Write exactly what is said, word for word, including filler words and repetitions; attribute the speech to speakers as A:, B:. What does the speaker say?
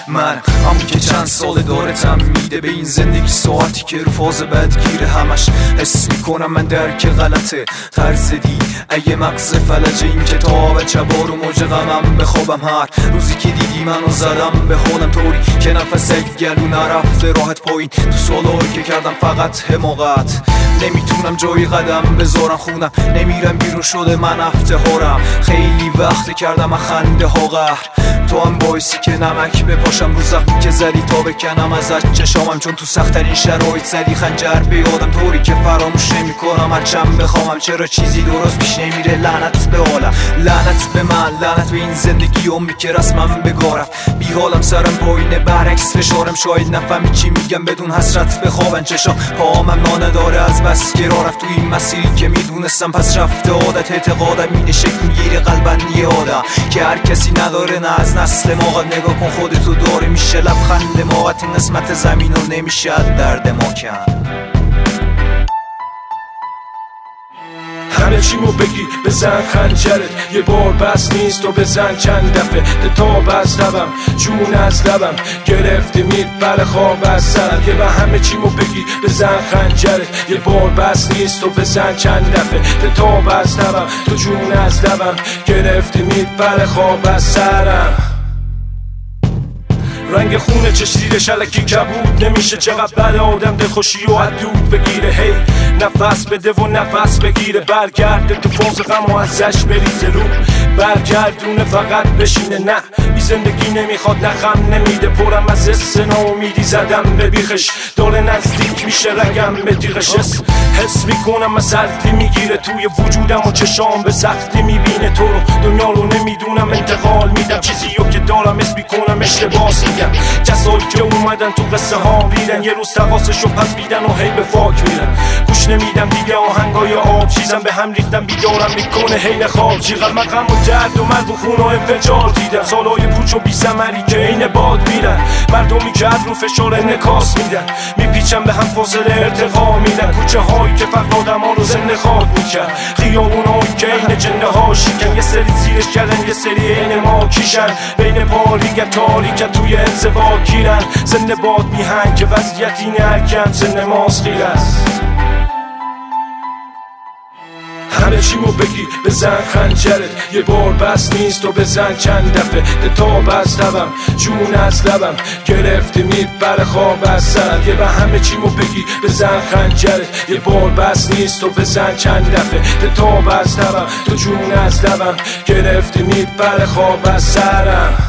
A: من همون که چند سال دارتم میده به این زندگی ساعتی که رو فاز بد گیره. همش حس میکنم من درک غلطه ترزدی اگه مغز فلجه این کتاب چبار و موج غمم بخوابم. هر روزی که دیدی منو زدم به حالم طوری که نفس گلو نرفته راحت پایین. تو سالایی که کردم فقط حماقت نمیتونم جایی قدم بذارم خونم نمیرم بیرون شده من افتخارم. خیلی وقت کردم من خنده ها قهر تو هم باعثی که نمک بپاشم رو زخمی که زدی تا بکنم ازش چشامم. چون تو سخت‌ترین شرایط زدی خنجر به یادم طوری که فراموش نمی‌کنم هرچند بخوامم. چرا چیزی درست پیش نمیره لعنت به عالم لعنت به من لعنت به این زندگی امی که رسمم به گاه رفت. بی حالم سرم پایینه برعکس فشارم شاید نفهمی چی میگم بدون حسرت بخوابن چشام. پاهامم نانه داره از بس که راه رفت تو این مسیری که میدونستم پس رفته عادت اعتقادم اینه شکل میگیره قلبن یه آدم که هر کسی نداره نه از نسل ما. قد نگاه کن خودتو داره میشه لبخند ما این قسمت زمین و نمیشه درد ما کن.
B: همه چیمو بگی بزن خنجرت یه بار بس نیست و بزن چند دفعه تاب از لبم جون از لبم گرفته مید بر خواب از سرم. یه به همه چیمو بگی بزن خنجرت یه بار بس نیست و بزن چند دفعه تاب از لبم تو جون از لبم گرفته مید بر خواب از سرم. رنگ خونه چشیر شلکی کبود نمیشه چقدر بله آدم دلخوشی و حدود بگیره. هی نفس بده و نفس بگیره برگرده تو فاز غم و ازش بریزه رو برگردونه فقط بشینه. نه بی زندگی نمیخواد نه غم نمیده پرم از حس ناامیدی زدم به بیخش داره نزدیک میشه رگم به تیغش. حس میکنم من سردی میگیره توی وجودم و چشام به سختی میبینه تو رو دنیا رو نمیدونم انتقال میدم چیزی رو که دارم اسم میکنم اشتباس میگم. کسایی که اومدن تو قصه ها میرن یه روز تقاسشو پس میدن و هی به فاک میرن. گوش نمیدم دیگه آهنگای آب چیزم به هم ریختم بیدارم میکنه حین خواب. چیقدر من غم و درد و مرگ و خون و انفجار دیدم سالای پوچ و بی ثمری که عین باد میرن. مردمی که رو فشار انعکاس میدن میپیچن به هم فاصله ارتقا میدن. کوچه هایی که فقط آدم ها رو زنده خاک میکرد خیابون هایی که عین جنده ها شکن. یه سری زیرش کردن یه سری عین ما کیشن بین پاریکن تاریکن توی انزوا گیرن. زنده باد میهن که وضعیت اینه هرکم سن ماست خیر است. همه چیمو بگی بزن خنجرت یه بار بس نیست و بزن چند دفعه تاب از لبم جون از لبم گرفته مید بر خواب از سرم. یه به همه چیمو بگی بزن خنجرت یه بار بس نیست و بزن چند دفعه تاب از لبم تو جون از لبم گرفته مید بر خواب از سرم.